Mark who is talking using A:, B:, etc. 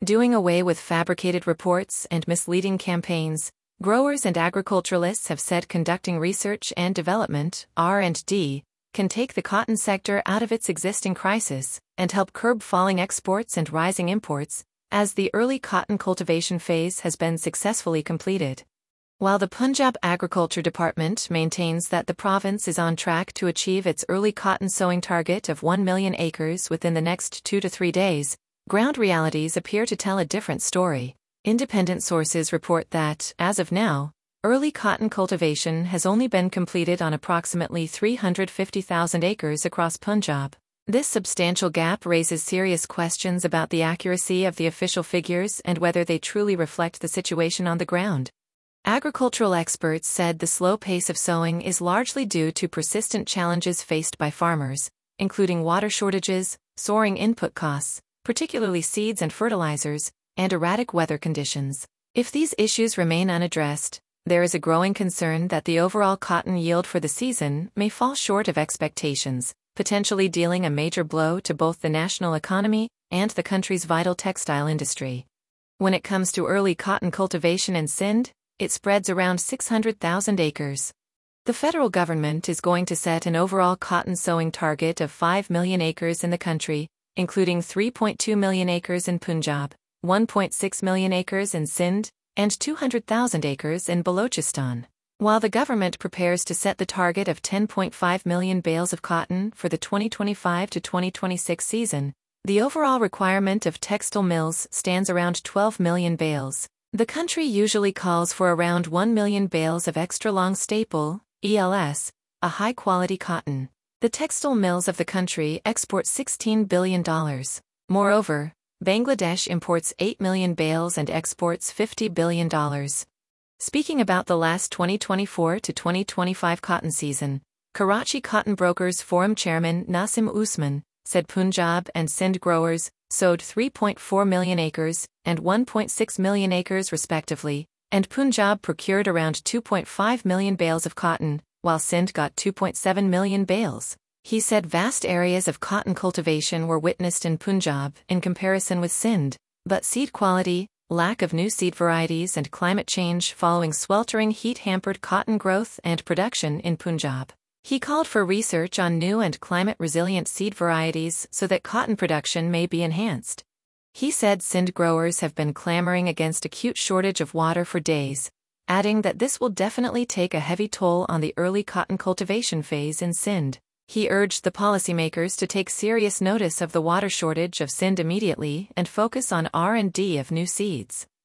A: Doing away with fabricated reports and misleading campaigns, growers and agriculturalists have said conducting research and development (R&D) can take the cotton sector out of its existing crisis and help curb falling exports and rising imports, as the early cotton cultivation phase has been successfully completed. While the Punjab Agriculture Department maintains that the province is on track to achieve its early cotton sowing target of 1 million acres within the next 2 to 3 days, ground realities appear to tell a different story. Independent sources report that, as of now, early cotton cultivation has only been completed on approximately 350,000 acres across Punjab. This substantial gap raises serious questions about the accuracy of the official figures and whether they truly reflect the situation on the ground. Agricultural experts said the slow pace of sowing is largely due to persistent challenges faced by farmers, including water shortages, soaring input costs, particularly seeds and fertilizers, and erratic weather conditions. If these issues remain unaddressed, there is a growing concern that the overall cotton yield for the season may fall short of expectations, potentially dealing a major blow to both the national economy and the country's vital textile industry. When it comes to early cotton cultivation in Sindh, it spreads around 600,000 acres. The federal government is going to set an overall cotton sowing target of 5 million acres in the country, including 3.2 million acres in Punjab, 1.6 million acres in Sindh, and 200,000 acres in Balochistan. While the government prepares to set the target of 10.5 million bales of cotton for the 2025 to 2026 season, the overall requirement of textile mills stands around 12 million bales. The country usually calls for around 1 million bales of extra-long staple, ELS, a high-quality cotton. The textile mills of the country export $16 billion. Moreover, Bangladesh imports 8 million bales and exports $50 billion. Speaking about the last 2024 to 2025 cotton season, Karachi Cotton Brokers Forum Chairman Nasim Usman said Punjab and Sindh growers sowed 3.4 million acres and 1.6 million acres respectively, and Punjab procured around 2.5 million bales of cotton, while Sindh got 2.7 million bales. He said vast areas of cotton cultivation were witnessed in Punjab in comparison with Sindh, but seed quality, lack of new seed varieties and climate change following sweltering heat hampered cotton growth and production in Punjab. He called for research on new and climate-resilient seed varieties so that cotton production may be enhanced. He said Sindh growers have been clamoring against acute shortage of water for days, adding that this will definitely take a heavy toll on the early cotton cultivation phase in Sindh. He urged the policymakers to take serious notice of the water shortage of Sindh immediately and focus on R&D of new seeds.